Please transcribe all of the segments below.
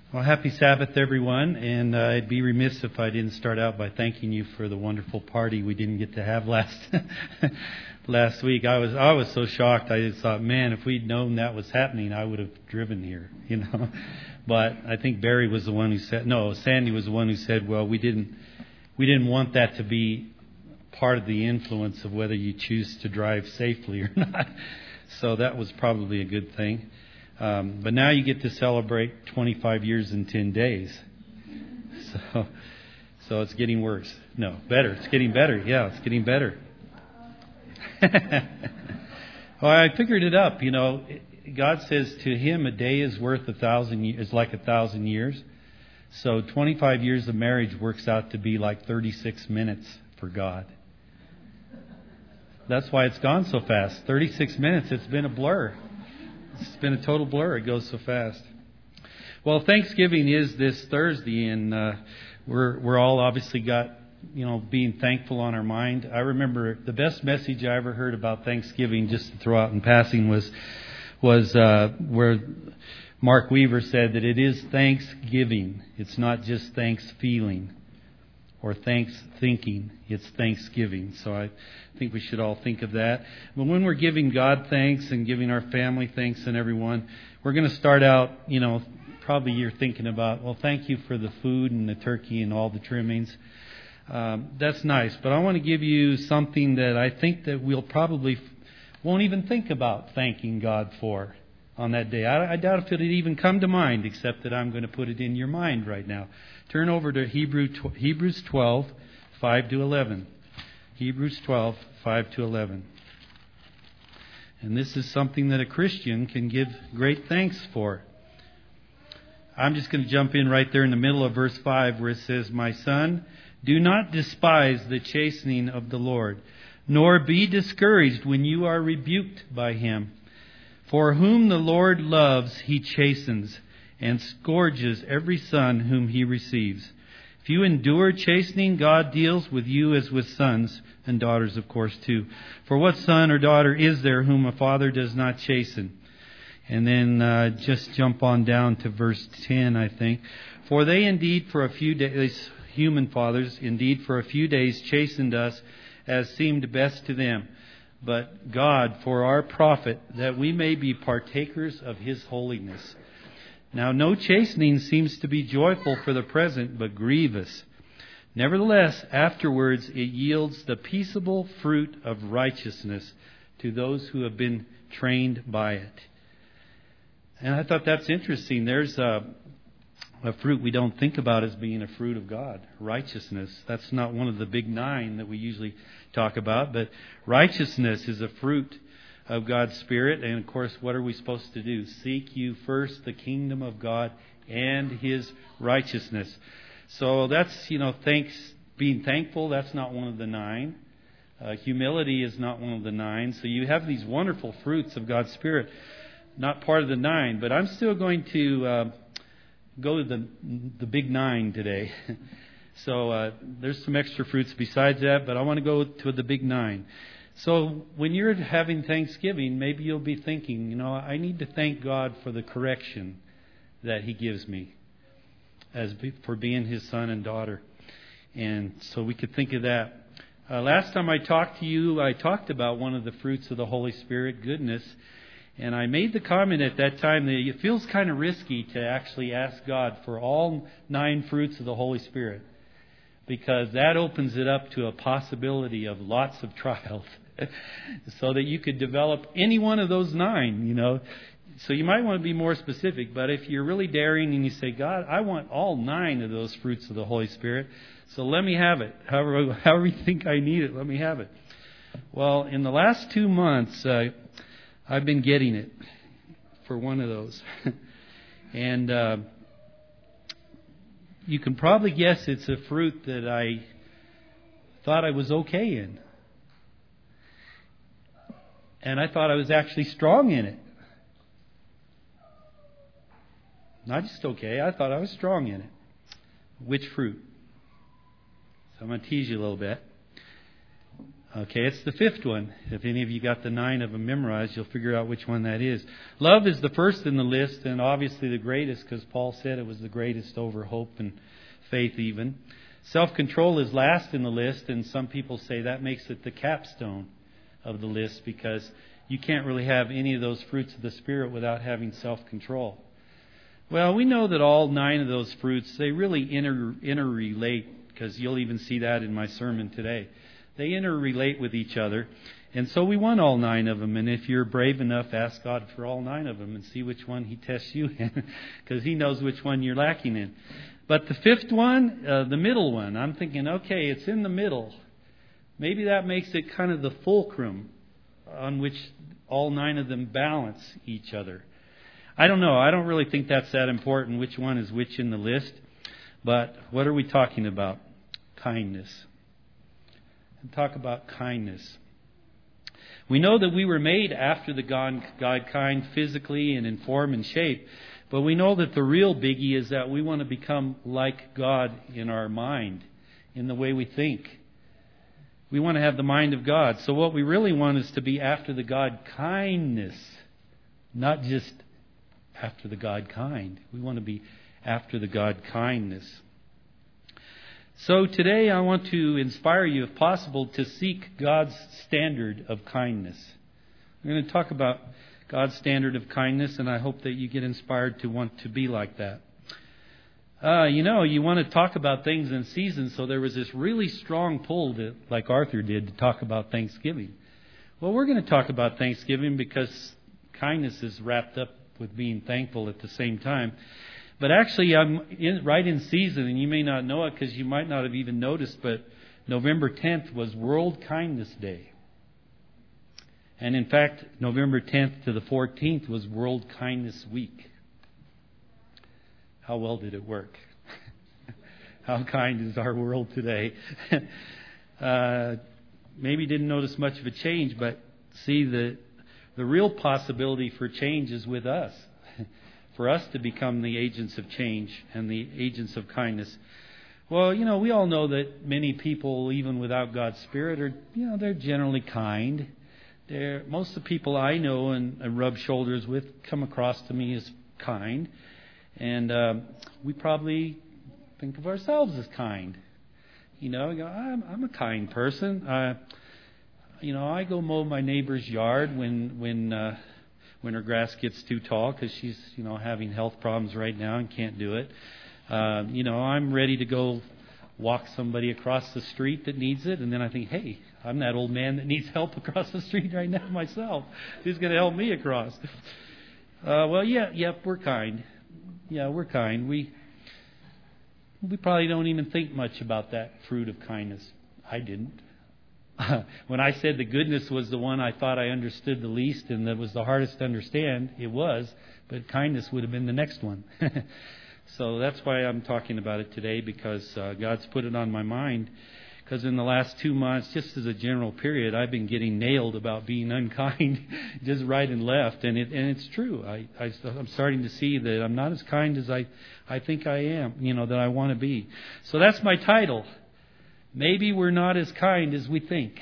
Well, happy Sabbath, everyone, and I'd be remiss if I didn't start out by thanking you for the wonderful party we didn't get to have last week. I was so shocked. I just thought, man, if we'd known that was happening, I would have driven here, But I think Barry was the one who said, no, Sandy was the one who said, well, we didn't want that to be part of the influence of whether you choose to drive safely or not. So that was probably a good thing. But now you get to celebrate 25 years and 10 days. So it's getting worse. No, better. It's getting better. Yeah, it's getting better. Well, I figured it up. God says to him a day is worth 1,000 is like 1,000 years. So 25 years of marriage works out to be like 36 minutes for God. That's why it's gone so fast. 36 minutes. It's been a blur. It's been a total blur. It goes so fast. Well, Thanksgiving is this Thursday, and we're all obviously got being thankful on our mind. I remember the best message I ever heard about Thanksgiving, just to throw out in passing, was where Mark Weaver said that it is thanksgiving. It's not just thanks feeling or thanks thinking. It's thanksgiving. So I think we should all think of that. But when we're giving God thanks and giving our family thanks and everyone, we're going to start out, probably you're thinking about, well, thank you for the food and the turkey and all the trimmings. That's nice. But I want to give you something that I think that we'll probably won't even think about thanking God for on that day. I doubt if it'd even come to mind, except that I'm going to put it in your mind right now. Turn over to Hebrews 12, 5 to 11. Hebrews 12, 5 to 11. And this is something that a Christian can give great thanks for. I'm just going to jump in right there in the middle of verse 5 where it says, "My son, do not despise the chastening of the Lord, nor be discouraged when you are rebuked by him. For whom the Lord loves, he chastens, and scourges every son whom he receives. If you endure chastening, God deals with you as with sons and daughters, of course, too. For what son or daughter is there whom a father does not chasten?" And then just jump on down to verse 10, I think. "For they indeed for a few days, human fathers, indeed for a few days chastened us as seemed best to them. But God for our profit, that we may be partakers of his holiness. Now no chastening seems to be joyful for the present, but grievous. Nevertheless, afterwards it yields the peaceable fruit of righteousness to those who have been trained by it." And I thought that's interesting. There's a fruit we don't think about as being a fruit of God, righteousness. That's not one of the big 9 that we usually talk about, but righteousness is a fruit of God's Spirit. And of course, what are we supposed to do? Seek you first the kingdom of God and his righteousness. So that's, being thankful, that's not one of the 9. Humility is not one of the 9. So you have these wonderful fruits of God's Spirit, not part of the 9. But I'm still going to go to the big 9 today. So there's some extra fruits besides that, but I want to go to the big 9. So when you're having Thanksgiving, maybe you'll be thinking, I need to thank God for the correction that he gives me for being his son and daughter. And so we could think of that. Last time I talked to you, I talked about one of the fruits of the Holy Spirit, goodness. And I made the comment at that time that it feels kind of risky to actually ask God for all 9 fruits of the Holy Spirit, because that opens it up to a possibility of lots of trials so that you could develop any one of those 9, So you might want to be more specific, but if you're really daring and you say, "God, I want all 9 of those fruits of the Holy Spirit, so let me have it. However you think I need it, let me have it." Well, in the last 2 months, I've been getting it for one of those. And you can probably guess it's a fruit that I thought I was okay in. And I thought I was actually strong in it. Not just okay, I thought I was strong in it. Which fruit? So I'm going to tease you a little bit. Okay, it's the fifth one. If any of you got the 9 of them memorized, you'll figure out which one that is. Love is the first in the list, and obviously the greatest, because Paul said it was the greatest over hope and faith even. Self-control is last in the list, and some people say that makes it the capstone of the list, because you can't really have any of those fruits of the Spirit without having self-control. Well, we know that all 9 of those fruits, they really interrelate, because you'll even see that in my sermon today. They interrelate with each other. And so we want all 9 of them. And if you're brave enough, ask God for all 9 of them and see which one He tests you in, because He knows which one you're lacking in. But the fifth one, the middle one, I'm thinking, okay, it's in the middle. Maybe that makes it kind of the fulcrum on which all 9 of them balance each other. I don't know. I don't really think that's that important, which one is which in the list. But what are we talking about? Kindness. And talk about kindness. We know that we were made after the God kind physically and in form and shape. But we know that the real biggie is that we want to become like God in our mind, in the way we think. We want to have the mind of God. So what we really want is to be after the God kindness, not just after the God kind. We want to be after the God kindness. So today I want to inspire you, if possible, to seek God's standard of kindness. We're going to talk about God's standard of kindness, and I hope that you get inspired to want to be like that. You want to talk about things in season, so there was this really strong pull, like Arthur did, to talk about Thanksgiving. Well, we're going to talk about Thanksgiving because kindness is wrapped up with being thankful at the same time. But actually, I'm right in season, and you may not know it because you might not have even noticed, but November 10th was World Kindness Day. And in fact, November 10th to the 14th was World Kindness Week. How well did it work? How kind is our world today? Maybe didn't notice much of a change, but see, the real possibility for change is with us. For us to become the agents of change and the agents of kindness. Well, we all know that many people, even without God's Spirit, are, they're generally kind. Most of the people I know and rub shoulders with come across to me as kind. And we probably think of ourselves as kind. I'm a kind person. I go mow my neighbor's yard when her grass gets too tall because she's, having health problems right now and can't do it. I'm ready to go walk somebody across the street that needs it. And then I think, hey, I'm that old man that needs help across the street right now myself. Who's going to help me across? We're kind. Yeah, we're kind. We probably don't even think much about that fruit of kindness. I didn't. When I said the goodness was the one I thought I understood the least and that was the hardest to understand, it was, but kindness would have been the next one. So that's why I'm talking about it today, because God's put it on my mind. Because in the last 2 months, just as a general period, I've been getting nailed about being unkind, just right and left. And it's true. I'm starting to see that I'm not as kind as I think I am, that I want to be. So that's my title. Maybe we're not as kind as we think.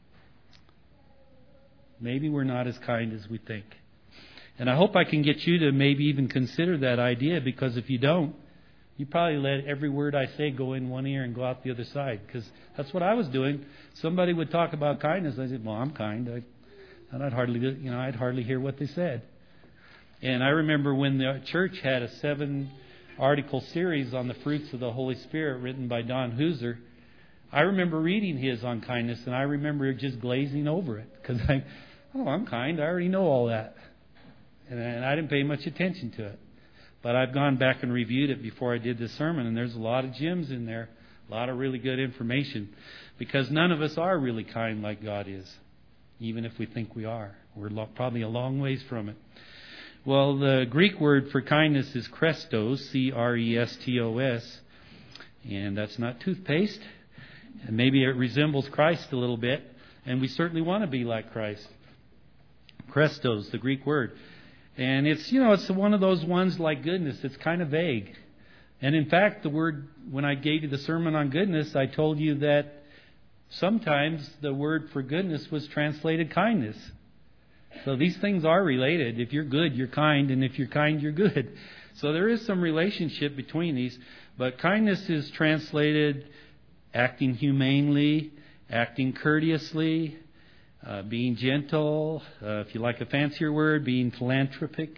Maybe we're not as kind as we think. And I hope I can get you to maybe even consider that idea, because if you don't, you probably let every word I say go in one ear and go out the other side, because that's what I was doing. Somebody would talk about kindness. I said, well, I'm kind. And I'd hardly hear what they said. And I remember when the church had a 7-article series on the fruits of the Holy Spirit written by Don Hooser. I remember reading his on kindness, and I remember just glazing over it because I'm kind. I already know all that. And I didn't pay much attention to it. But I've gone back and reviewed it before I did this sermon, and there's a lot of gems in there, a lot of really good information, because none of us are really kind like God is, even if we think we are. We're probably a long ways from it. Well, the Greek word for kindness is Chrestos, C-R-E-S-T-O-S, and that's not toothpaste. And maybe it resembles Christ a little bit, and we certainly want to be like Christ. Chrestos, the Greek word. And it's one of those ones like goodness. It's kind of vague. And in fact, the word, when I gave you the sermon on goodness, I told you that Sometimes the word for goodness was translated kindness. So these things are related. If you're good, you're kind, and if you're kind, you're good. So there is some relationship between these. But kindness is translated acting humanely, acting courteously, being gentle, if you like a fancier word, being philanthropic.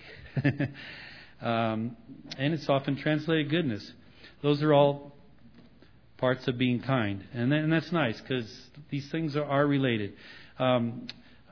And it's often translated goodness. Those are all parts of being kind. And that's nice because these things are related. Some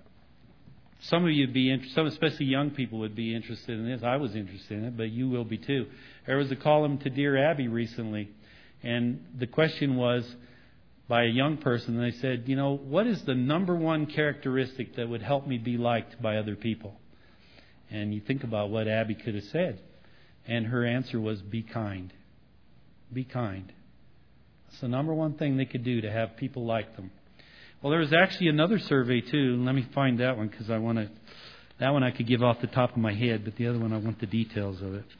of you would be interested, especially young people would be interested in this. I was interested in it, but you will be too. There was a column to Dear Abby recently, and the question was by a young person. They said, what is the number one characteristic that would help me be liked by other people? And you think about what Abby could have said. And her answer was, be kind. Be kind. It's the number one thing they could do to have people like them. Well, there was actually another survey too. Let me find that one because that one I could give off the top of my head, but the other one I want the details of it.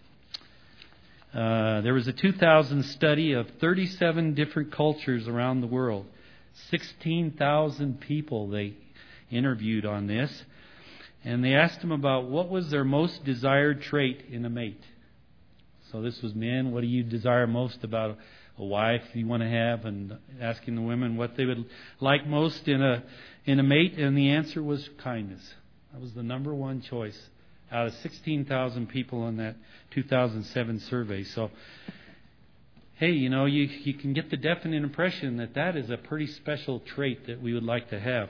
There was a 2000 study of 37 different cultures around the world. 16,000 people they interviewed on this. And they asked them about what was their most desired trait in a mate. So this was men. What do you desire most about a wife you want to have? And asking the women what they would like most in a mate. And the answer was kindness. That was the number one choice out of 16,000 people in that 2007 survey. So, hey, you can get the definite impression that is a pretty special trait that we would like to have.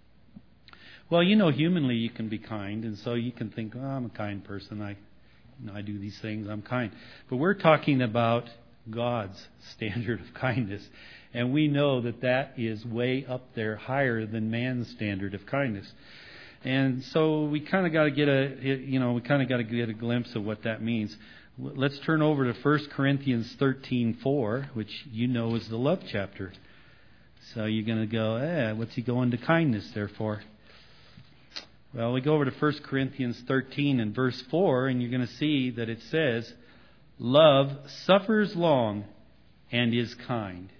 Well, humanly you can be kind, and so you can think, I'm a kind person. I do these things. I'm kind. But we're talking about God's standard of kindness, and we know that is way up there, higher than man's standard of kindness. And so we kind of got to get a glimpse of what that means. Let's turn over to 1 Corinthians 13:4, which is the love chapter. So you're going to go, what's he going to kindness there for? Well, we go over to 1 Corinthians 13 and verse 4, and you're going to see that it says, love suffers long and is kind.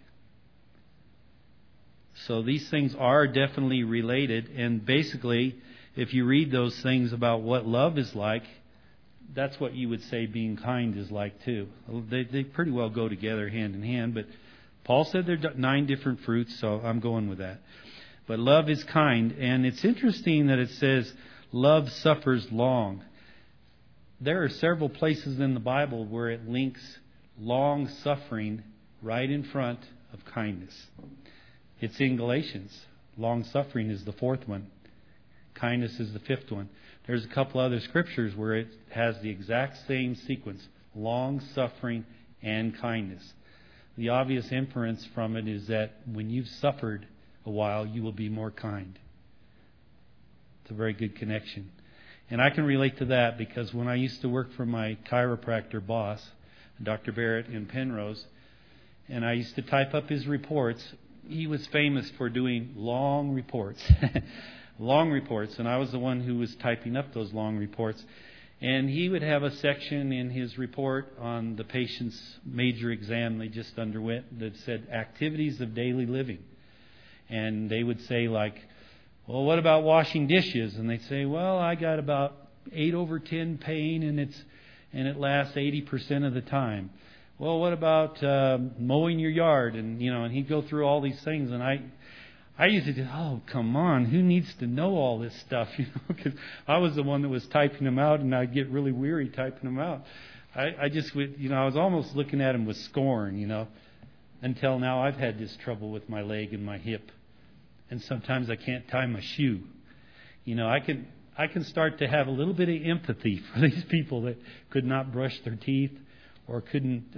So these things are definitely related, and basically, if you read those things about what love is like, that's what you would say being kind is like too. They pretty well go together hand in hand, but Paul said there are 9 different fruits, so I'm going with that. But love is kind, and it's interesting that it says love suffers long. There are several places in the Bible where it links long suffering right in front of kindness. It's in Galatians. Long suffering is the 4th one. Kindness is the 5th one. There's a couple other scriptures where it has the exact same sequence. Long suffering and kindness. The obvious inference from it is that when you've suffered a while, you will be more kind. It's a very good connection. And I can relate to that because when I used to work for my chiropractor boss, Dr. Barrett in Penrose, and I used to type up his reports, he was famous for doing long reports. Long reports. And I was the one who was typing up those long reports. And he would have a section in his report on the patient's major exam they just underwent that said activities of daily living. And they would say well, what about washing dishes? And they'd say, well, I got about 8/10 pain and it lasts 80% of the time. Well, what about mowing your yard? And and he'd go through all these things, and I used to go, oh, come on, who needs to know all this stuff? Because I was the one that was typing them out, and I'd get really weary typing them out. I just would, I was almost looking at him with scorn, until now I've had this trouble with my leg and my hip. And sometimes I can't tie my shoe. I can start to have a little bit of empathy for these people that could not brush their teeth or couldn't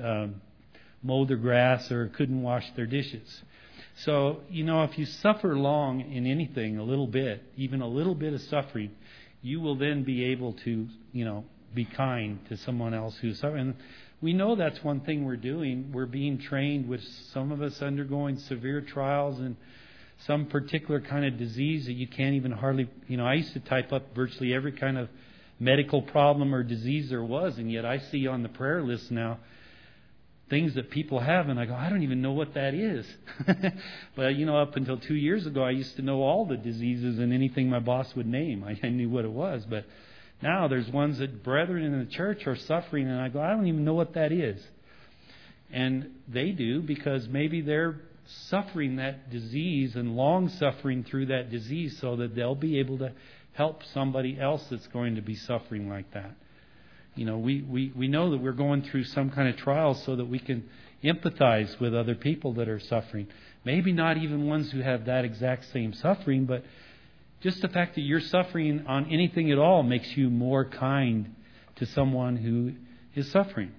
mow their grass or couldn't wash their dishes. So, if you suffer long in anything, a little bit, even a little bit of suffering, you will then be able to, be kind to someone else who's suffering. And we know that's one thing we're doing. We're being trained with some of us undergoing severe trials and some particular kind of disease that you can't even hardly, I used to type up virtually every kind of medical problem or disease there was, and yet I see on the prayer list now things that people have, and I go, I don't even know what that is. But, up until 2 years ago, I used to know all the diseases and anything my boss would name. I knew what it was. But now there's ones that brethren in the church are suffering, and I go, I don't even know what that is. And they do, because maybe they're suffering that disease and long suffering through that disease, so that they'll be able to help somebody else that's going to be suffering like that. We know that we're going through some kind of trial so that we can empathize with other people that are suffering. Maybe not even ones who have that exact same suffering, but just the fact that you're suffering on anything at all makes you more kind to someone who is suffering.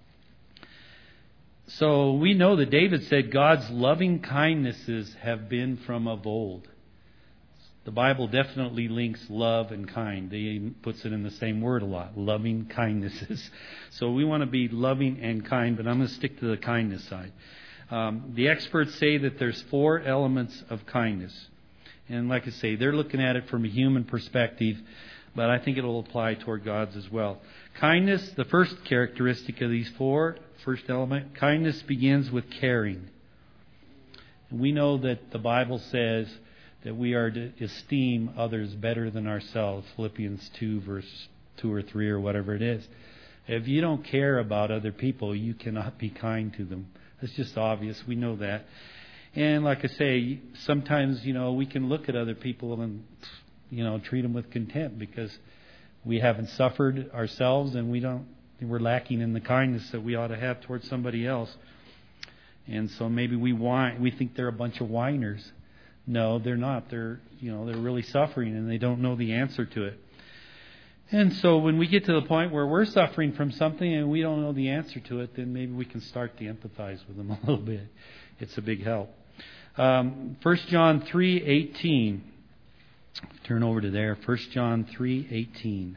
So we know that David said God's loving kindnesses have been from of old. The Bible definitely links love and kind. It puts it in the same word a lot, loving kindnesses. So we want to be loving and kind, but I'm going to stick to the kindness side. The experts say that there's 4 elements of kindness. And like I say, they're looking at it from a human perspective, but I think it will apply toward God's as well. Kindness, the first characteristic of these 4, first element, kindness begins with caring. And we know that the Bible says that we are to esteem others better than ourselves. Philippians 2, verse 2 or 3 or whatever it is. If you don't care about other people, you cannot be kind to them. It's just obvious. We know that. And like I say, sometimes, we can look at other people and, treat them with contempt because we haven't suffered ourselves, and we're lacking in the kindness that we ought to have towards somebody else. And so maybe we think they're a bunch of whiners. No, they're not. They're really suffering, and they don't know the answer to it. And so when we get to the point where we're suffering from something and we don't know the answer to it, then maybe we can start to empathize with them a little bit. It's a big help. 1 John 3:18. Turn over to there. 1 John 3:18.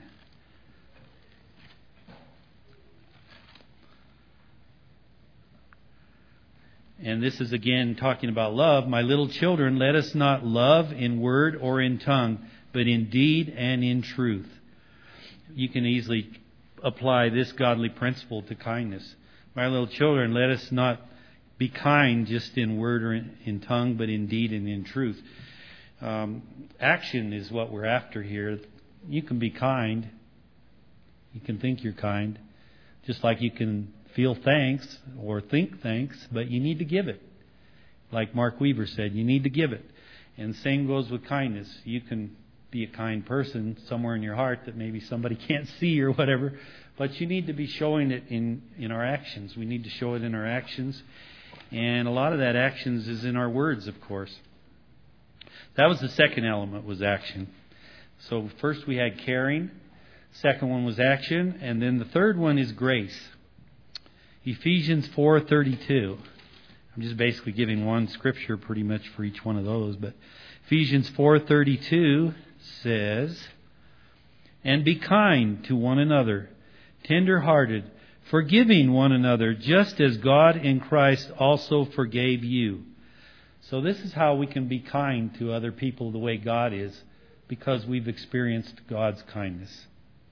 And this is again talking about love. My little children, let us not love in word or in tongue, but in deed and in truth. You can easily apply this godly principle to kindness. My little children, let us not be kind just in word or in tongue, but in deed and in truth. Action is what we're after here. You can be kind. You can think you're kind. Just like you can feel thanks or think thanks, but you need to give it. Like Mark Weaver said, you need to give it. And same goes with kindness. You can be a kind person somewhere in your heart that maybe somebody can't see or whatever, but you need to be showing it in our actions. We need to show it in our actions. And a lot of that actions is in our words, of course. That was the second element, was action. So first we had caring. Second one was action. And then the third one is grace. Ephesians 4:32. I'm just basically giving one scripture pretty much for each one of those. But Ephesians 4:32 says, and be kind to one another, tender-hearted, forgiving one another, just as God in Christ also forgave you. So this is how we can be kind to other people the way God is, because we've experienced God's kindness.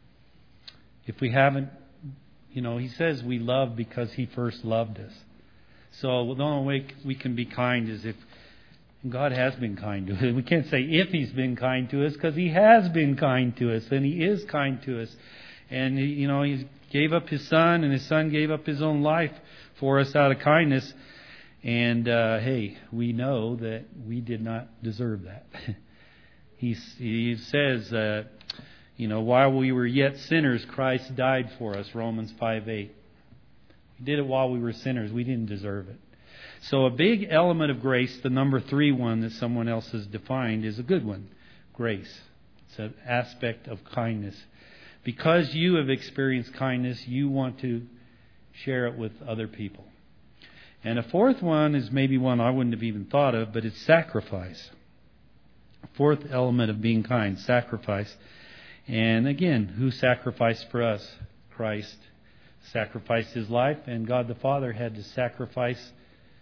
If we haven't, He says we love because He first loved us. So the only way we can be kind is if God has been kind to us. We can't say if He's been kind to us, because He has been kind to us, and He is kind to us. And, He gave up His Son, and His Son gave up His own life for us out of kindness. And, hey, we know that we did not deserve that. He says, while we were yet sinners, Christ died for us, Romans 5:8. We did it while we were sinners. We didn't deserve it. So a big element of grace, the number 3 one that someone else has defined, is a good one. Grace. It's an aspect of kindness. Because you have experienced kindness, you want to share it with other people. And a fourth one is maybe one I wouldn't have even thought of, but it's sacrifice. Fourth element of being kind, sacrifice. And again, who sacrificed for us? Christ sacrificed His life, and God the Father had to sacrifice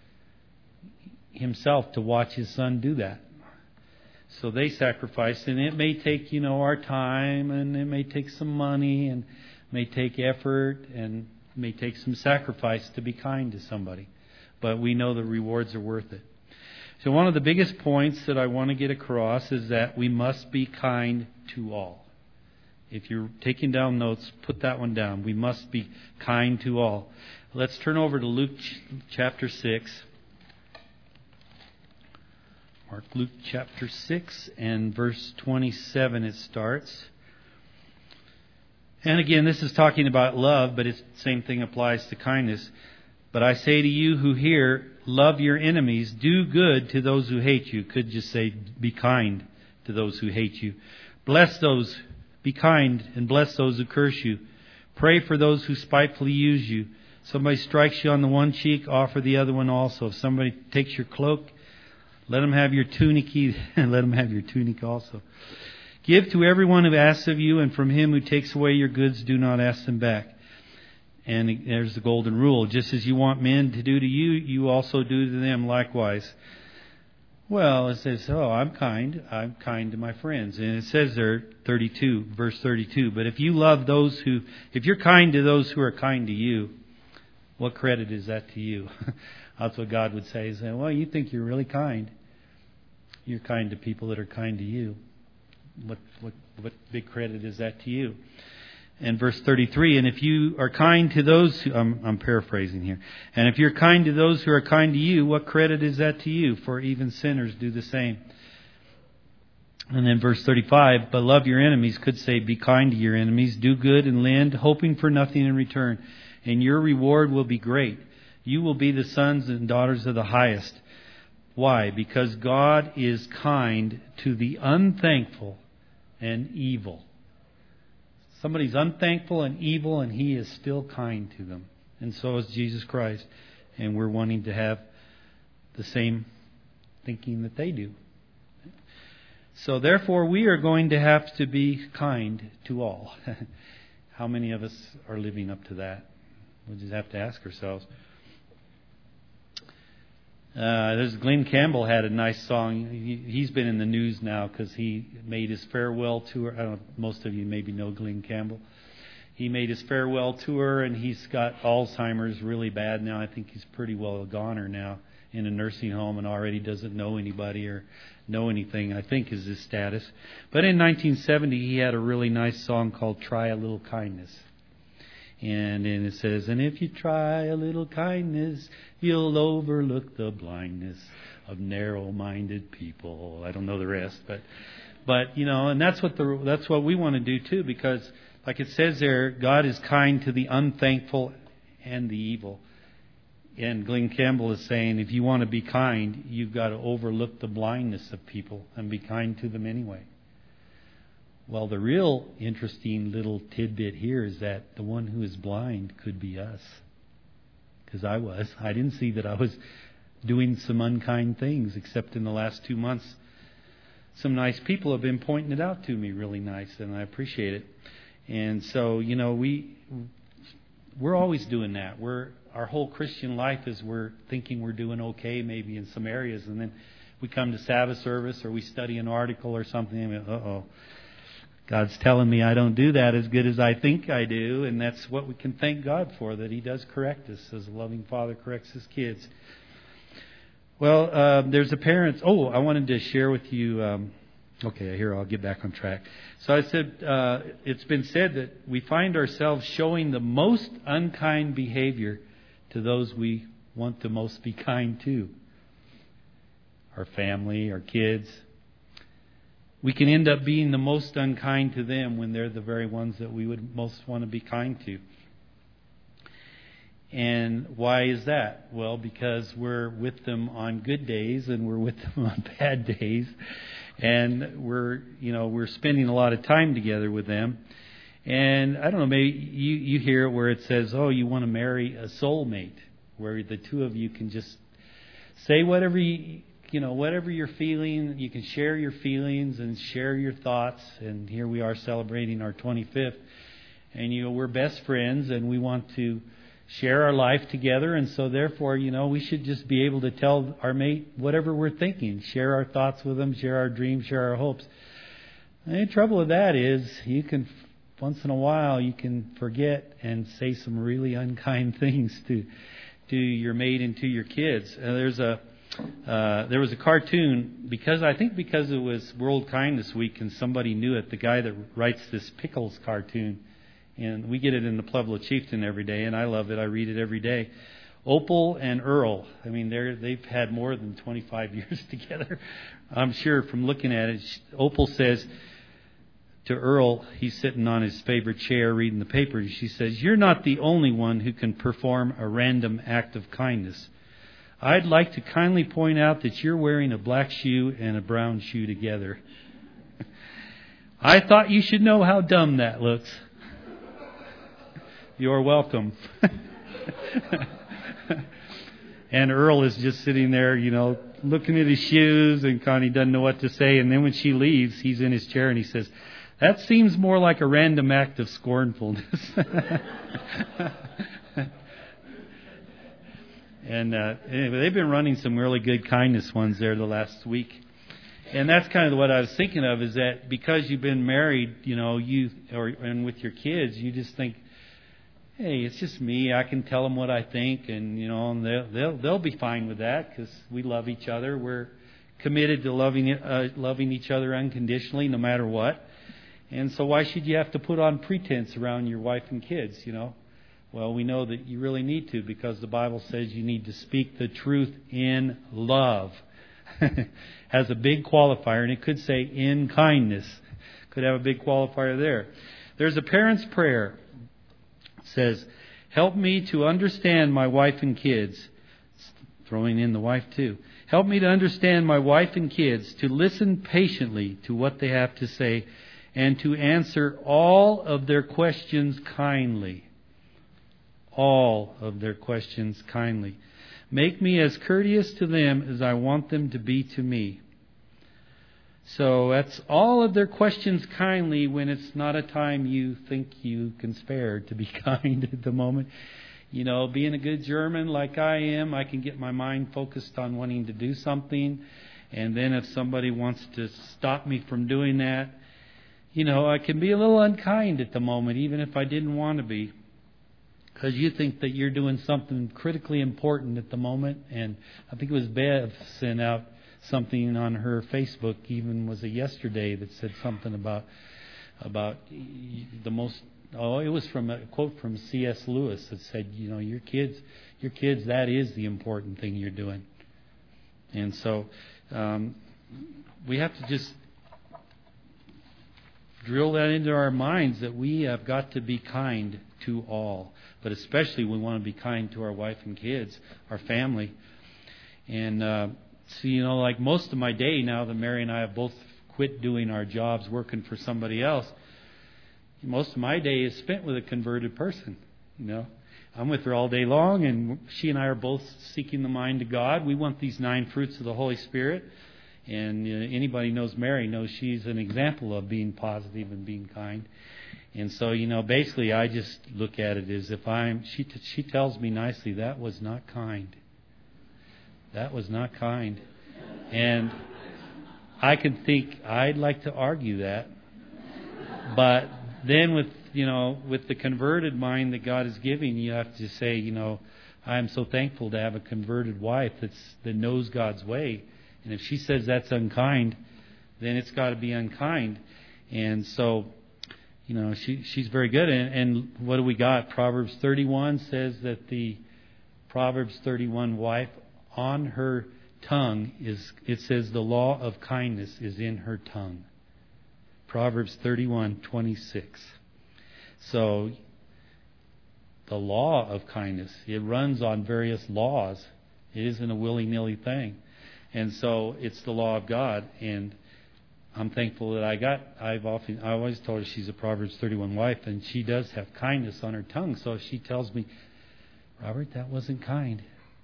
Himself to watch His Son do that. So they sacrificed, and it may take, our time, and it may take some money, and it may take effort, and may take some sacrifice to be kind to somebody. But we know the rewards are worth it. So one of the biggest points that I want to get across is that we must be kind to all. If you're taking down notes, put that one down. We must be kind to all. Let's turn over to Luke chapter 6. Luke chapter 6 and verse 27 it starts. And again, this is talking about love, but the same thing applies to kindness. But I say to you who hear, love your enemies, do good to those who hate you. Could just say, be kind to those who hate you. Bless those, be kind and bless those who curse you. Pray for those who spitefully use you. Somebody strikes you on the one cheek, offer the other one also. If somebody takes your cloak, let them have your tunic, and let them have your tunic also. Give to everyone who asks of you, and from him who takes away your goods, do not ask them back. And there's the golden rule. Just as you want men to do to you, you also do to them likewise. Well, it says, I'm kind to my friends. And it says there, verse 32, but if you're kind to those who are kind to you, what credit is that to you? That's what God would say. He'd say, well, you think you're really kind. You're kind to people that are kind to you. What big credit is that to you? And verse 33, and if you are kind to those who, I'm paraphrasing here, and if you're kind to those who are kind to you, what credit is that to you? For even sinners do the same. And then verse 35, but love your enemies, could say, be kind to your enemies, do good and lend, hoping for nothing in return, and your reward will be great. You will be the sons and daughters of the highest. Why? Because God is kind to the unthankful and evil. Somebody's unthankful and evil, and He is still kind to them. And so is Jesus Christ. And we're wanting to have the same thinking that they do. So therefore, we are going to have to be kind to all. How many of us are living up to that? We'll just have to ask ourselves. There's Glenn Campbell had a nice song. He's been in the news now because he made his farewell tour. I don't know, most of you maybe know Glenn Campbell. He made his farewell tour, and he's got Alzheimer's really bad now. I think he's pretty well a goner now in a nursing home and already doesn't know anybody or know anything, I think is his status. But in 1970, he had a really nice song called Try a Little Kindness. And it says, and if you try a little kindness, you'll overlook the blindness of narrow-minded people. I don't know the rest, but you know, and that's what we want to do too, because like it says there, God is kind to the unthankful and the evil. And Glenn Campbell is saying, if you want to be kind, you've got to overlook the blindness of people and be kind to them anyway. Well, the real interesting little tidbit here is that the one who is blind could be us. Because I didn't see that I was doing some unkind things, except in the last 2 months. Some nice people have been pointing it out to me really nice, and I appreciate it. And so, you know, we're always doing that. Our whole Christian life is we're thinking we're doing okay maybe in some areas, and then we come to Sabbath service or we study an article or something, and God's telling me I don't do that as good as I think I do, and that's what we can thank God for, that He does correct us as a loving Father corrects His kids. Well, there's a parent. I wanted to share with you. Here I'll get back on track. So I said, it's been said that we find ourselves showing the most unkind behavior to those we want to most be kind to. Our family, our kids. We can end up being the most unkind to them when they're the very ones that we would most want to be kind to. And why is that? Well, because we're with them on good days and we're with them on bad days. And we're spending a lot of time together with them. And I don't know, maybe you hear it where it says, you want to marry a soulmate, where the two of you can just say whatever whatever you're feeling, you can share your feelings and share your thoughts. And here we are celebrating our 25th. And, we're best friends and we want to share our life together. And so therefore, we should just be able to tell our mate whatever we're thinking, share our thoughts with them, share our dreams, share our hopes. And the trouble with that is you can once in a while you can forget and say some really unkind things to your mate and to your kids. There was a cartoon because it was World Kindness Week and somebody knew it. The guy that writes this Pickles cartoon, and we get it in the Pueblo Chieftain every day, and I love it. I read it every day. Opal and Earl. I mean, they've had more than 25 years together. I'm sure from looking at it. Opal says to Earl, he's sitting on his favorite chair reading the paper. She says, "You're not the only one who can perform a random act of kindness. I'd like to kindly point out that you're wearing a black shoe and a brown shoe together. I thought you should know how dumb that looks." You're welcome. And Earl is just sitting there, looking at his shoes, and Connie doesn't know what to say. And then when she leaves, he's in his chair and he says, "That seems more like a random act of scornfulness." And anyway, they've been running some really good kindness ones there the last week. And that's kind of what I was thinking of, is that because you've been married, and with your kids, you just think, hey, it's just me. I can tell them what I think, and they'll be fine with that because we love each other. We're committed to loving each other unconditionally, no matter what. And so why should you have to put on pretense around your wife and kids? Well, we know that you really need to, because the Bible says you need to speak the truth in love. Has a big qualifier, and it could say in kindness. Could have a big qualifier there. There's a parent's prayer. It says, "Help me to understand my wife and kids." Throwing in the wife too. "Help me to understand my wife and kids, to listen patiently to what they have to say, and to answer all of their questions kindly." All of their questions kindly. "Make me as courteous to them as I want them to be to me." So that's all of their questions kindly when it's not a time you think you can spare to be kind at the moment. Being a good German like I am, I can get my mind focused on wanting to do something. And then if somebody wants to stop me from doing that, I can be a little unkind at the moment, even if I didn't want to be. Because you think that you're doing something critically important at the moment. And I think it was Bev sent out something on her Facebook, even was it yesterday, that said something about the most. Oh, it was from a quote from C.S. Lewis that said, your kids, that is the important thing you're doing. And so we have to just drill that into our minds that we have got to be kind to all. But especially we want to be kind to our wife and kids, our family. And like most of my day now that Mary and I have both quit doing our jobs working for somebody else, most of my day is spent with a converted person. I'm with her all day long, and she and I are both seeking the mind of God. We want these 9 fruits of the Holy Spirit. And anybody knows Mary knows she's an example of being positive and being kind. And so, basically I just look at it as if she tells me nicely, that was not kind. That was not kind. And I can think, I'd like to argue that. But then with the converted mind that God is giving, you have to say, I'm so thankful to have a converted wife that knows God's way. And if she says that's unkind, then it's got to be unkind. And so, she's very good. And what do we got? Proverbs 31 says that the Proverbs 31 wife, on her tongue it says the law of kindness is in her tongue. Proverbs 31:26. So the law of kindness, it runs on various laws. It isn't a willy-nilly thing. And so it's the law of God. And I'm thankful that I always told her she's a Proverbs 31 wife, and she does have kindness on her tongue. So if she tells me, Robert, that wasn't kind,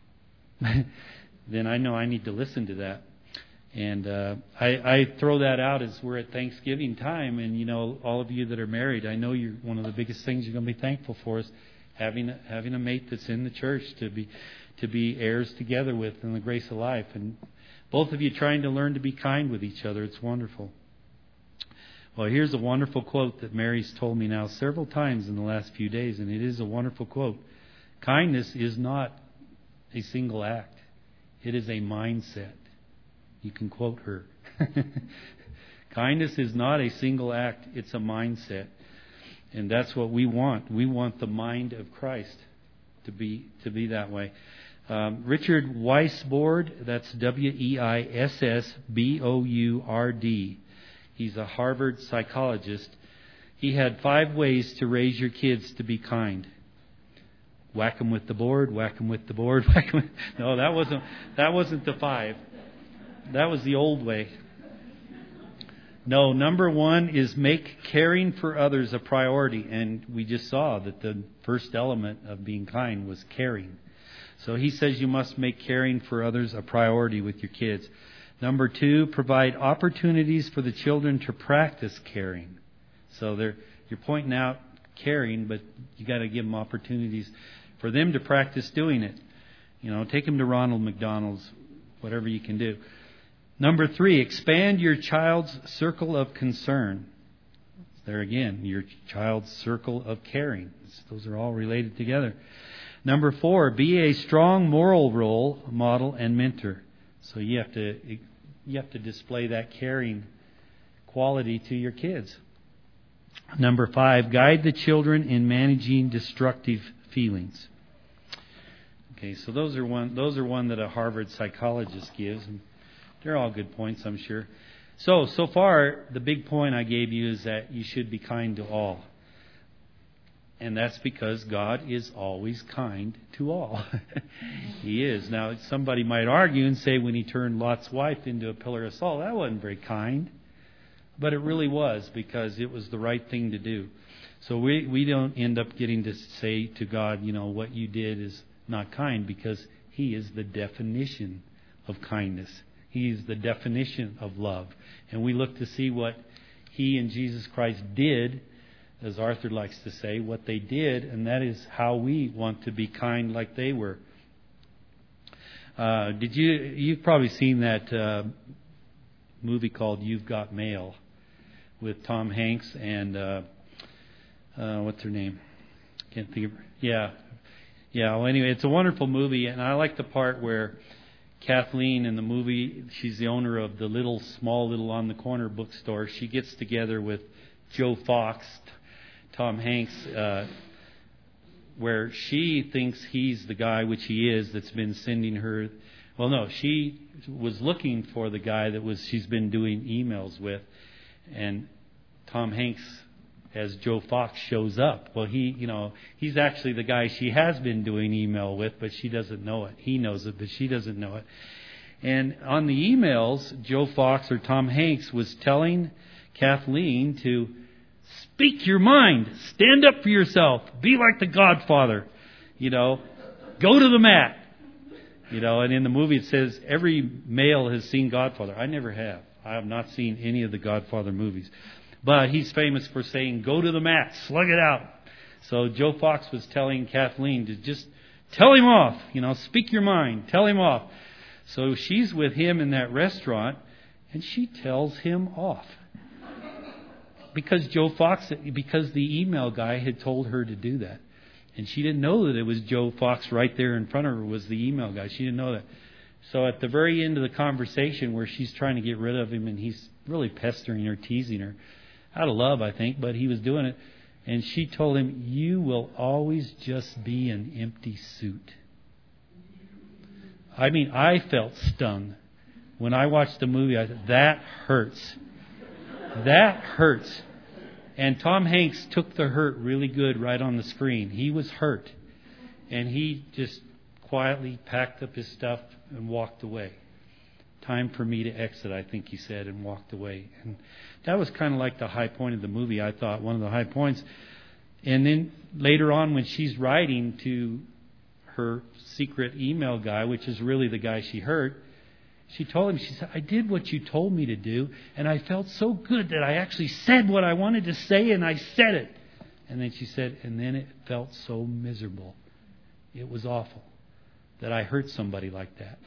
then I know I need to listen to that. And I throw that out as we're at Thanksgiving time. And, all of you that are married, I know one of the biggest things you're going to be thankful for is having a mate that's in the church to be heirs together with in the grace of life. And both of you trying to learn to be kind with each other. It's wonderful. Well, here's a wonderful quote that Mary's told me now several times in the last few days, and it is a wonderful quote. Kindness is not a single act. It is a mindset. You can quote her. Kindness is not a single act. It's a mindset. And that's what we want. We want the mind of Christ to be that way. Richard Weisbourd, that's Weissbourd. He's a Harvard psychologist. He had 5 ways to raise your kids to be kind. Whack them with the board, whack them with the board, whack them. No, that wasn't the 5. That was the old way. No, number 1 is make caring for others a priority. And we just saw that the first element of being kind was caring. So he says you must make caring for others a priority with your kids. Number 2, provide opportunities for the children to practice caring. So you're pointing out caring, but you got to give them opportunities for them to practice doing it. Take them to Ronald McDonald's, whatever you can do. Number 3, expand your child's circle of concern. There again, your child's circle of caring. Those are all related together. Number 4, be a strong moral role model and mentor. So you have to display that caring quality to your kids. Number 5, guide the children in managing destructive feelings. Okay, so those are one that a Harvard psychologist gives, and they're all good points, I'm sure. So far, the big point I gave you is that you should be kind to all. And that's because God is always kind to all. He is. Now, somebody might argue and say when he turned Lot's wife into a pillar of salt, that wasn't very kind. But it really was, because it was the right thing to do. So we don't end up getting to say to God, what you did is not kind, because He is the definition of kindness. He is the definition of love. And we look to see what He and Jesus Christ did, as Arthur likes to say, what they did, and that is how we want to be kind like they were. You've probably seen that movie called You've Got Mail with Tom Hanks and what's her name? Can't think of her. Yeah. Well, anyway, it's a wonderful movie, and I like the part where Kathleen in the movie, she's the owner of the small little on the corner bookstore. She gets together with Joe Fox, Tom Hanks, where she thinks he's the guy, which he is, that's been sending her. Well, no, she was looking for the guy she's been doing emails with, and Tom Hanks, as Joe Fox, shows up. Well, he's actually the guy she has been doing email with, but she doesn't know it. He knows it, but she doesn't know it. And on the emails, Joe Fox or Tom Hanks was telling Kathleen to speak your mind. Stand up for yourself. Be like the Godfather. Go to the mat. And in the movie it says every male has seen Godfather. I never have. I have not seen any of the Godfather movies. But he's famous for saying, go to the mat, slug it out. So Joe Fox was telling Kathleen to just tell him off. Speak your mind. Tell him off. So she's with him in that restaurant, and she tells him off. Because because the email guy had told her to do that. And she didn't know that it was Joe Fox right there in front of her was the email guy. She didn't know that. So at the very end of the conversation where she's trying to get rid of him and he's really pestering her, teasing her, out of love, I think, but he was doing it. And she told him, you will always just be an empty suit. I mean, I felt stung. When I watched the movie, I thought, that hurts. That hurts. And Tom Hanks took the hurt really good right on the screen. He was hurt. And he just quietly packed up his stuff and walked away. Time for me to exit, I think he said, and walked away. And that was kind of like the high point of the movie, I thought, one of the high points. And then later on, when she's writing to her secret email guy, which is really the guy she hurt, she told him, she said, I did what you told me to do, and I felt so good that I actually said what I wanted to say, and I said it. And then she said, and then it felt so miserable. It was awful that I hurt somebody like that.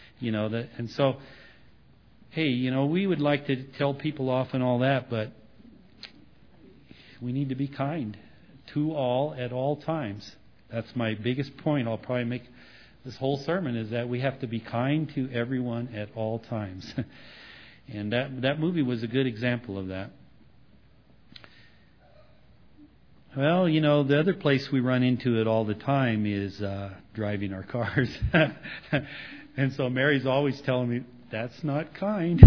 And so, hey, we would like to tell people off and all that, but We need to be kind to all at all times. That's my biggest point. I'll probably make this whole sermon, is that we have to be kind to everyone at all times. And that movie was a good example of that. Well, the other place we run into it all the time is driving our cars. And so Mary's always telling me, that's not kind.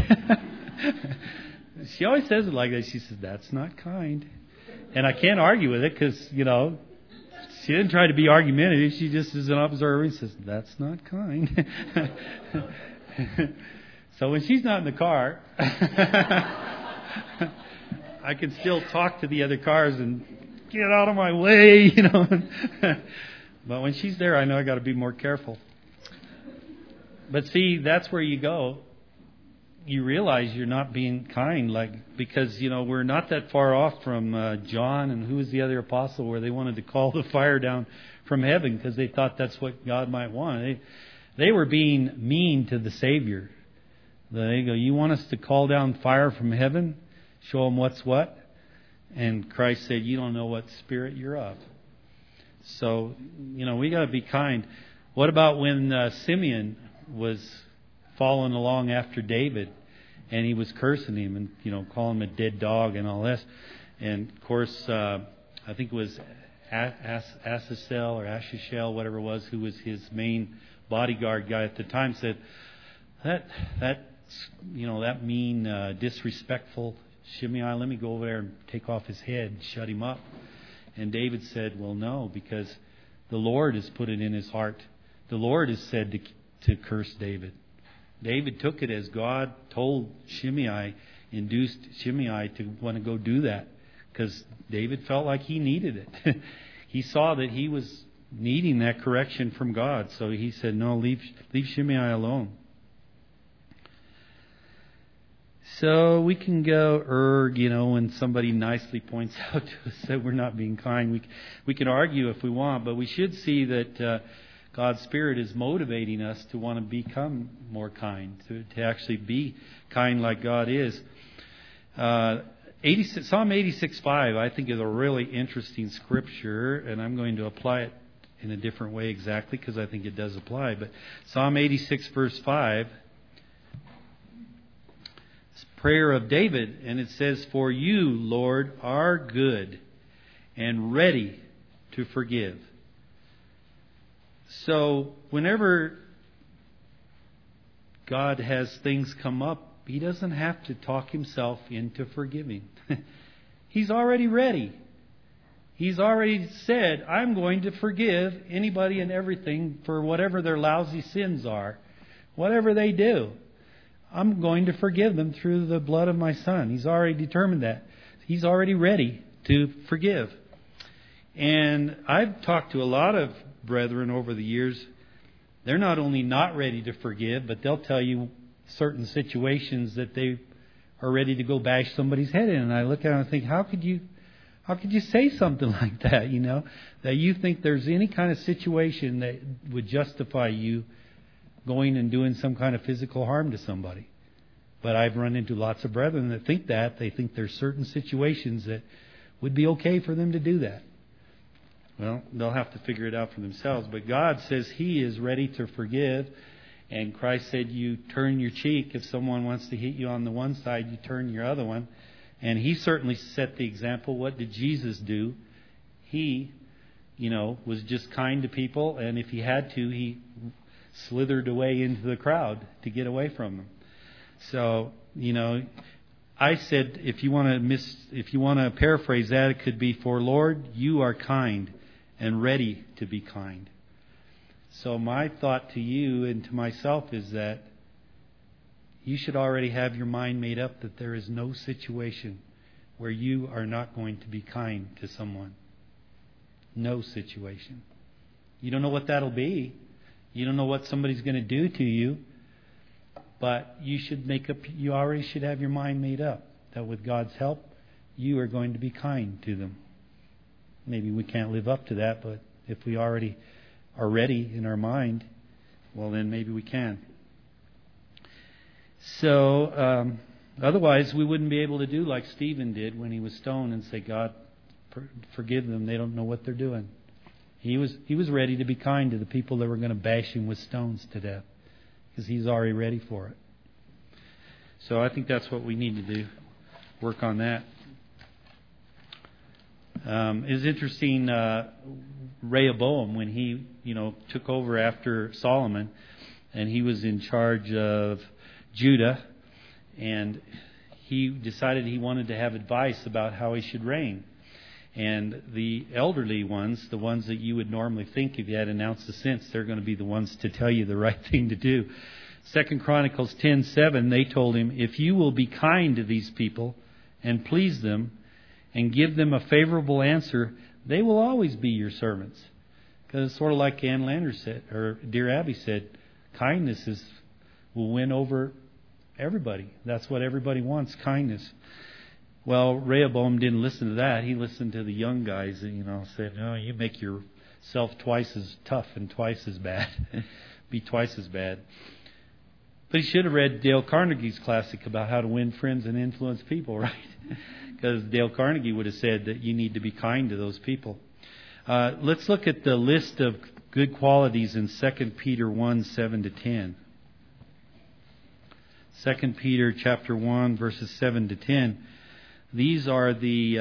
She always says it like that. She says, that's not kind. And I can't argue with it because, she didn't try to be argumentative. She just is an observer and says, that's not kind. So when she's not in the car, I can still talk to the other cars and get out of my way, But when she's there, I know I got to be more careful. But see, that's where you go. You realize you're not being kind, because we're not that far off from John and who was the other apostle, where they wanted to call the fire down from heaven because they thought that's what God might want. They were being mean to the Savior. They go, you want us to call down fire from heaven? Show them what's what? And Christ said, you don't know what spirit you're of. So, we got to be kind. What about when Simeon was following along after David and he was cursing him and, calling him a dead dog and all this? And, of course, I think it was Ashashel, whatever it was, who was his main bodyguard guy at the time, said, that mean, disrespectful Shimei, let me go over there and take off his head and shut him up. And David said, well, no, because the Lord has put it in his heart. The Lord has said to curse David. David took it as God told Shimei, induced Shimei to want to go do that, because David felt like he needed it. He saw that he was needing that correction from God. So he said, no, leave Shimei alone. So we can go when somebody nicely points out to us that we're not being kind. We can argue if we want, but we should see that God's Spirit is motivating us to want to become more kind, to actually be kind like God is. Psalm 86:5, I think, is a really interesting scripture, and I'm going to apply it in a different way exactly because I think it does apply. But Psalm 86 verse 5, it's a prayer of David, and it says, "For you, Lord, are good and ready to forgive." So whenever God has things come up, He doesn't have to talk Himself into forgiving. He's already ready. He's already said, I'm going to forgive anybody and everything for whatever their lousy sins are. Whatever they do, I'm going to forgive them through the blood of my Son. He's already determined that. He's already ready to forgive. And I've talked to a lot of brethren over the years. They're not only not ready to forgive, but they'll tell you certain situations that they are ready to go bash somebody's head in. And I look at them and think, how could you say something like that, that you think there's any kind of situation that would justify you going and doing some kind of physical harm to somebody? But I've run into lots of brethren that think that. They think there's certain situations that would be okay for them to do that. Well, they'll have to figure it out for themselves. But God says He is ready to forgive. And Christ said you turn your cheek. If someone wants to hit you on the one side, you turn your other one. And He certainly set the example. What did Jesus do? He, was just kind to people. And if He had to, He slithered away into the crowd to get away from them. So, I said, if you want to paraphrase that, it could be, "For Lord, you are kind and ready to be kind." So my thought to you and to myself is that you should already have your mind made up that there is no situation where you are not going to be kind to someone. No situation. You don't know what that'll be. You don't know what somebody's going to do to you. But you already should have your mind made up that with God's help, you are going to be kind to them. Maybe we can't live up to that, but if we already are ready in our mind, well, then maybe we can. So, otherwise, we wouldn't be able to do like Stephen did when he was stoned and say, "God, Forgive them. They don't know what they're doing. He was ready to be kind to the people that were going to bash him with stones to death, because he's already ready for it. So I think that's what we need to do. Work on that. It was interesting, Rehoboam, when he took over after Solomon, and he was in charge of Judah, and he decided he wanted to have advice about how he should reign. And the elderly ones, the ones that you would normally think if you had an ounce of sense, they're going to be the ones to tell you the right thing to do. 2 Chronicles 10:7, they told him, if you will be kind to these people and please them and give them a favorable answer, they will always be your servants. Because it's sort of like Ann Lander said, or Dear Abby said, kindness will win over everybody. That's what everybody wants, kindness. Well, Rehoboam didn't listen to that. He listened to the young guys and, said, no, you make yourself twice as tough and twice as bad. Be twice as bad. But he should have read Dale Carnegie's classic about how to win friends and influence people, right? Because Dale Carnegie would have said that you need to be kind to those people. Let's look at the list of good qualities in 2 Peter 1:7-10. 2 Peter chapter 1, verses 7-10. These are the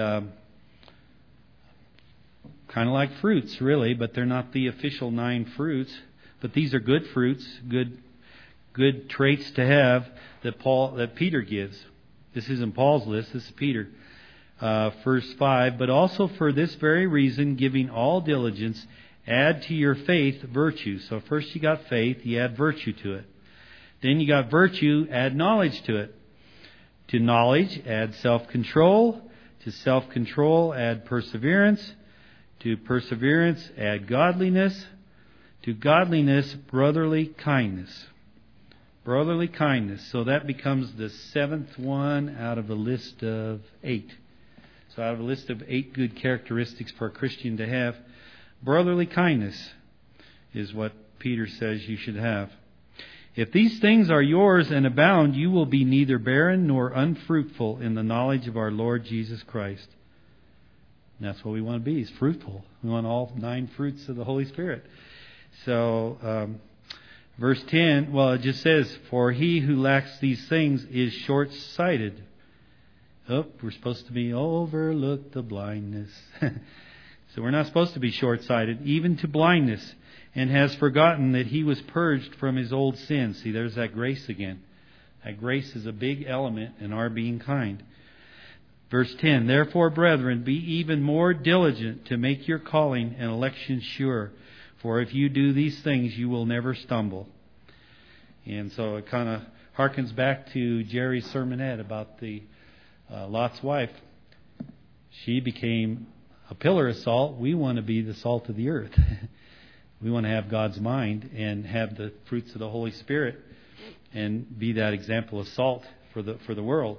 kind of like fruits, really, but they're not the official 9 fruits. But these are good fruits, good traits to have that Peter gives. This isn't Paul's list. This is Peter. Verse 5. But also for this very reason, giving all diligence, add to your faith virtue. So first you got faith, you add virtue to it. Then you got virtue, add knowledge to it. To knowledge, add self-control. To self-control, add perseverance. To perseverance, add godliness. To godliness, brotherly kindness. Brotherly kindness. So that becomes the 7th one out of a list of 8. So out of a list of 8 good characteristics for a Christian to have, brotherly kindness is what Peter says you should have. If these things are yours and abound, you will be neither barren nor unfruitful in the knowledge of our Lord Jesus Christ. And that's what we want to be, is fruitful. We want all 9 fruits of the Holy Spirit. So, verse 10, it just says, for he who lacks these things is short-sighted. We're supposed to be overlook the blindness. So we're not supposed to be short-sighted, even to blindness, and has forgotten that he was purged from his old sins. See, there's that grace again. That grace is a big element in our being kind. Verse 10, therefore, brethren, be even more diligent to make your calling and election sure. For if you do these things, you will never stumble. And so it kind of harkens back to Jerry's sermonette about the Lot's wife. She became a pillar of salt. We want to be the salt of the earth. We want to have God's mind and have the fruits of the Holy Spirit and be that example of salt for the world.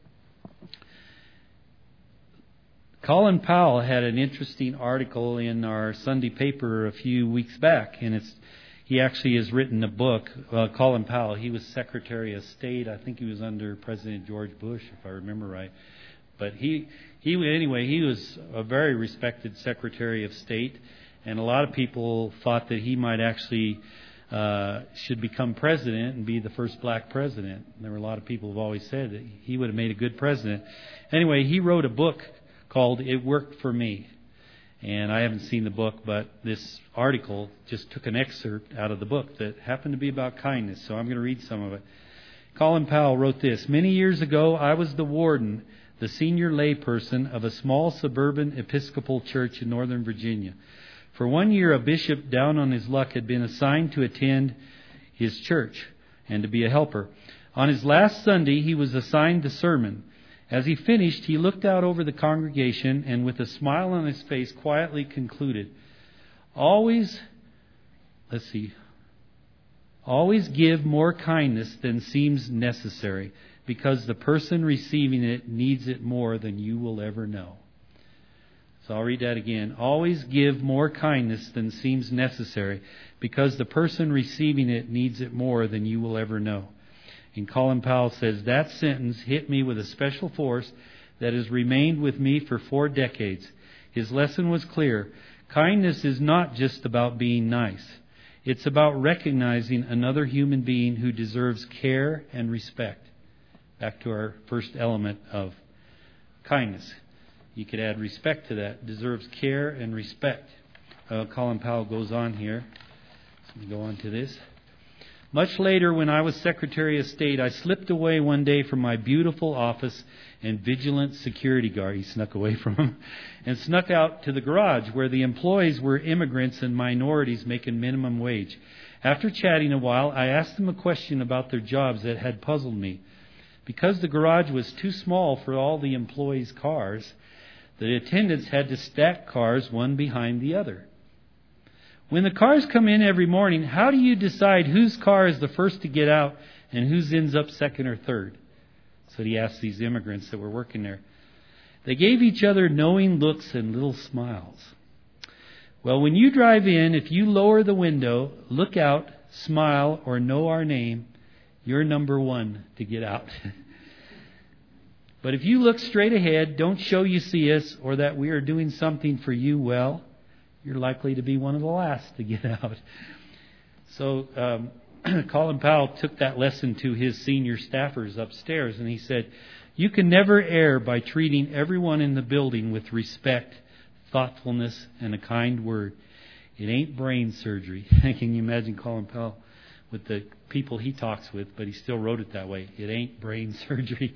Colin Powell had an interesting article in our Sunday paper a few weeks back, and he actually has written a book. Colin Powell, he was Secretary of State. I think he was under President George Bush, if I remember right. But he was a very respected Secretary of State, and a lot of people thought that he might actually should become president and be the first black president. There were a lot of people who have always said that he would have made a good president. Anyway, he wrote a book called It Worked for Me. And I haven't seen the book, but this article just took an excerpt out of the book that happened to be about kindness. So I'm going to read some of it. Colin Powell wrote this. Many years ago, I was the warden, the senior layperson of a small suburban Episcopal church in Northern Virginia. For 1 year, a bishop down on his luck had been assigned to attend his church and to be a helper. On his last Sunday, he was assigned the sermon. As he finished, he looked out over the congregation and with a smile on his face quietly concluded, Always give more kindness than seems necessary, because the person receiving it needs it more than you will ever know. So I'll read that again. Always give more kindness than seems necessary, because the person receiving it needs it more than you will ever know. And Colin Powell says, that sentence hit me with a special force that has remained with me for 4 decades. His lesson was clear. Kindness is not just about being nice. It's about recognizing another human being who deserves care and respect. Back to our first element of kindness. You could add respect to that. Deserves care and respect. Colin Powell goes on here. Let me go on to this. Much later, when I was Secretary of State, I slipped away one day from my beautiful office and vigilant security guard, he snuck away from him, and snuck out to the garage where the employees were immigrants and minorities making minimum wage. After chatting a while, I asked them a question about their jobs that had puzzled me. Because the garage was too small for all the employees' cars, the attendants had to stack cars one behind the other. When the cars come in every morning, how do you decide whose car is the first to get out and whose ends up second or third? So he asked these immigrants that were working there. They gave each other knowing looks and little smiles. Well, when you drive in, if you lower the window, look out, smile, or know our name, you're number one to get out. But if you look straight ahead, don't show you see us or that we are doing something for you, well, you're likely to be one of the last to get out. So Colin Powell took that lesson to his senior staffers upstairs, and he said, you can never err by treating everyone in the building with respect, thoughtfulness, and a kind word. It ain't brain surgery. Can you imagine Colin Powell with the people he talks with, but he still wrote it that way. It ain't brain surgery.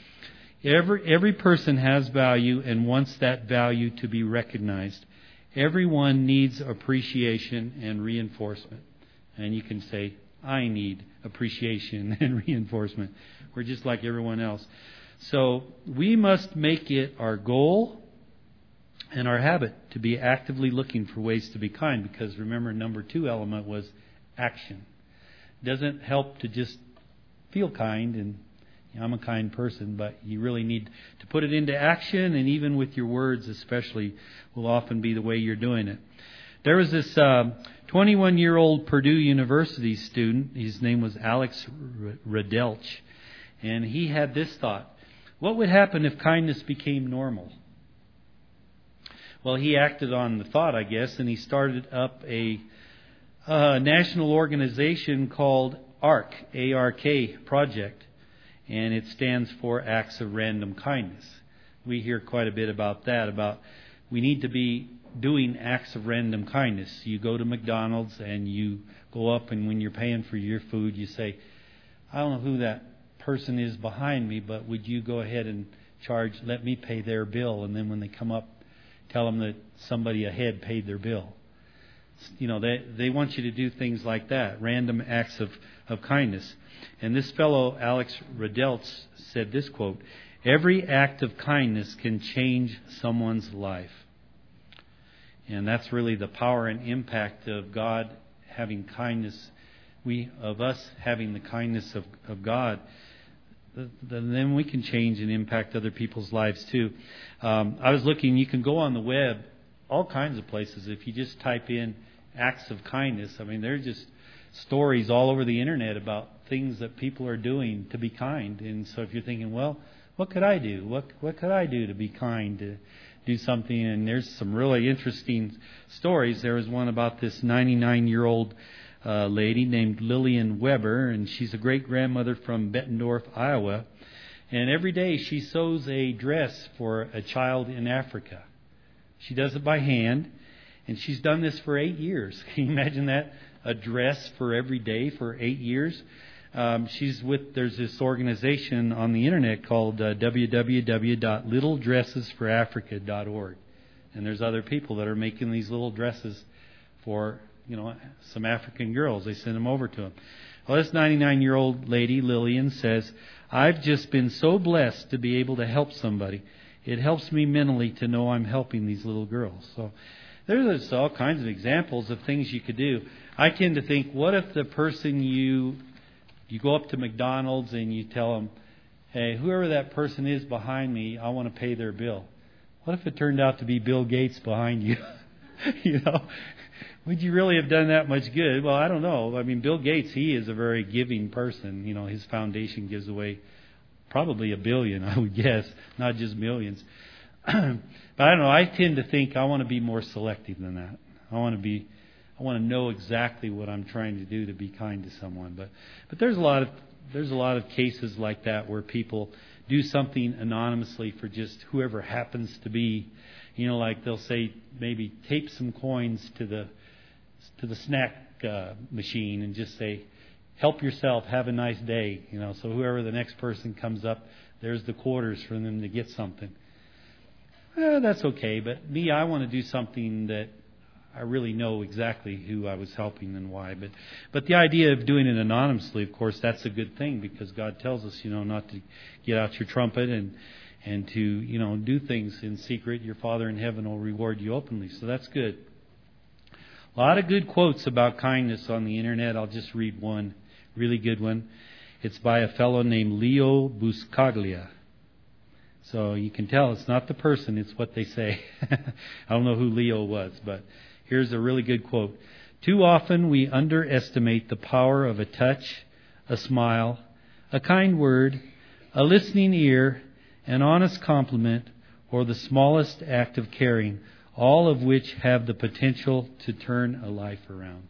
Every person has value and wants that value to be recognized. Everyone needs appreciation and reinforcement. And you can say, I need appreciation and reinforcement. We're just like everyone else. So we must make it our goal and our habit to be actively looking for ways to be kind. Because remember, number 2 element was action. It doesn't help to just feel kind and I'm a kind person, but you really need to put it into action, and even with your words especially will often be the way you're doing it. There was this 21-year-old Purdue University student. His name was Alex Radelch, and he had this thought. What would happen if kindness became normal? Well, he acted on the thought, I guess, and he started up a national organization called ARK, A-R-K project. And it stands for Acts of Random Kindness. We hear quite a bit about that, about we need to be doing acts of random kindness. You go to McDonald's and you go up, and when you're paying for your food, you say, I don't know who that person is behind me, but would you go ahead and let me pay their bill? And then when they come up, tell them that somebody ahead paid their bill. You know, they want you to do things like that, random acts of kindness. And this fellow, Alex Radelch, said this quote, every act of kindness can change someone's life. And that's really the power and impact of God having kindness, of us having the kindness of God. Then we can change and impact other people's lives too. I was looking, you can go on the web, all kinds of places. If you just type in acts of kindness, I mean, there's just stories all over the internet about things that people are doing to be kind. And so if you're thinking, well, what could I do? What could I do to be kind, to do something? And there's some really interesting stories. There was one about this 99-year-old lady named Lillian Weber, and she's a great-grandmother from Bettendorf, Iowa. And every day she sews a dress for a child in Africa. She does it by hand, and she's done this for 8 years. Can you imagine that? A dress for every day for 8 years. There's this organization on the internet called www.littledressesforafrica.org. And there's other people that are making these little dresses for, some African girls. They send them over to them. Well, this 99-year-old lady, Lillian, says, I've just been so blessed to be able to help somebody. It helps me mentally to know I'm helping these little girls. So there's all kinds of examples of things you could do. I tend to think, what if the person you go up to McDonald's and you tell them, hey, whoever that person is behind me, I want to pay their bill. What if it turned out to be Bill Gates behind you? Would you really have done that much good? Well, I don't know. I mean, Bill Gates, he is a very giving person. His foundation gives away probably $1 billion, I would guess, not just millions. But I don't know. I tend to think I want to be more selective than that. I want to know exactly what I'm trying to do to be kind to someone. But there's a lot of cases like that where people do something anonymously for just whoever happens to be. Like they'll say maybe tape some coins to the snack machine and just say, "Help yourself, have a nice day." So whoever the next person comes up, there's the quarters for them to get something. That's okay, but me, I want to do something that I really know exactly who I was helping and why. But the idea of doing it anonymously, of course, that's a good thing, because God tells us, not to get out your trumpet and to, do things in secret. Your Father in heaven will reward you openly. So that's good. A lot of good quotes about kindness on the internet. I'll just read one really good one. It's by a fellow named Leo Buscaglia. So you can tell it's not the person, it's what they say. I don't know who Leo was, but here's a really good quote. "Too often we underestimate the power of a touch, a smile, a kind word, a listening ear, an honest compliment, or the smallest act of caring, all of which have the potential to turn a life around."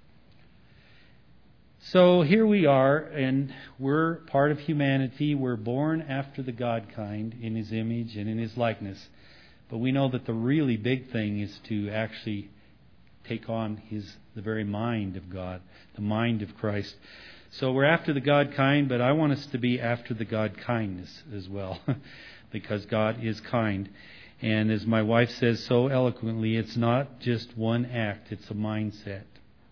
So here we are, and we're part of humanity. We're born after the God kind, in His image and in His likeness. But we know that the really big thing is to actually take on the very mind of God, the mind of Christ. So we're after the God kind, but I want us to be after the God kindness as well, because God is kind. And as my wife says so eloquently, it's not just one act, it's a mindset.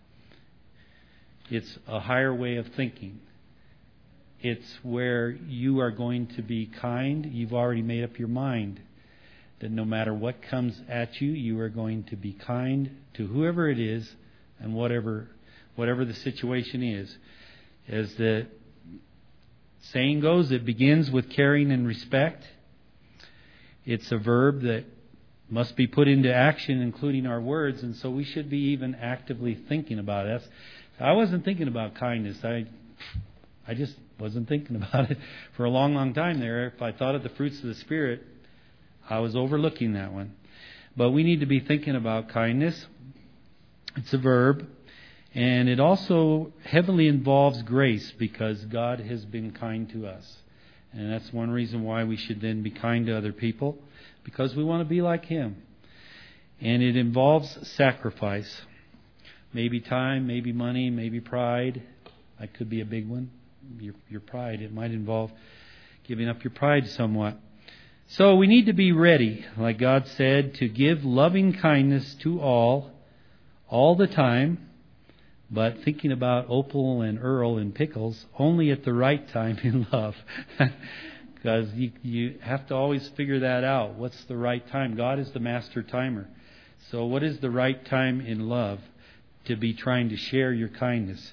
It's a higher way of thinking. It's where you are going to be kind. You've already made up your mind that no matter what comes at you, you are going to be kind to whoever it is and whatever the situation is. As the saying goes, it begins with caring and respect. It's a verb that must be put into action, including our words, and so we should be even actively thinking about it. I wasn't thinking about kindness. I just wasn't thinking about it for a long, long time there. If I thought of the fruits of the Spirit, I was overlooking that one. But we need to be thinking about kindness. It's a verb. And it also heavily involves grace, because God has been kind to us. And that's one reason why we should then be kind to other people, because we want to be like Him. And it involves sacrifice. Maybe time, maybe money, maybe pride. That could be a big one. Your pride. It might involve giving up your pride somewhat. So we need to be ready, like God said, to give loving kindness to all the time, but thinking about Opal and Earl and Pickles only at the right time in love. Because you have to always figure that out. What's the right time? God is the master timer. So what is the right time in love to be trying to share your kindness?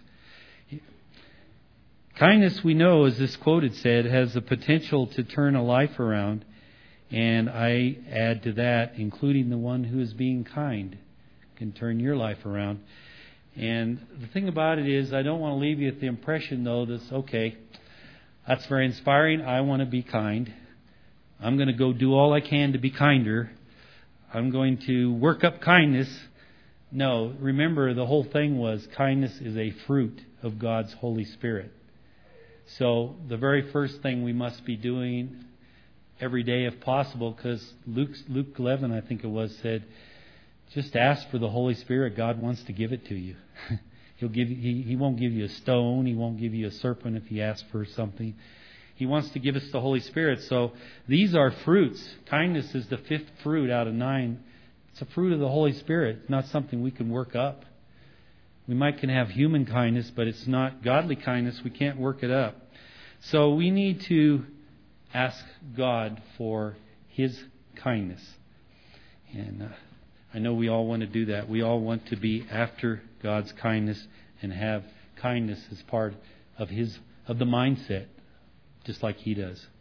Kindness, we know, as this quoted said, has the potential to turn a life around. And I add to that, including the one who is being kind, can turn your life around. And the thing about it is, I don't want to leave you with the impression, though, that's okay, that's very inspiring. I want to be kind. I'm going to go do all I can to be kinder. I'm going to work up kindness. No, remember, the whole thing was kindness is a fruit of God's Holy Spirit. So the very first thing we must be doing every day, if possible, because Luke 11, I think it was, said, just ask for the Holy Spirit. God wants to give it to you. He won't give you a stone. He won't give you a serpent if you ask for something. He wants to give us the Holy Spirit. So these are fruits. Kindness is the 5th fruit out of 9. It's a fruit of the Holy Spirit. It's not something we can work up. We can have human kindness, but it's not godly kindness. We can't work it up. So we need to ask God for His kindness. And I know we all want to do that. We all want to be after God's kindness and have kindness as part of the mindset, just like He does.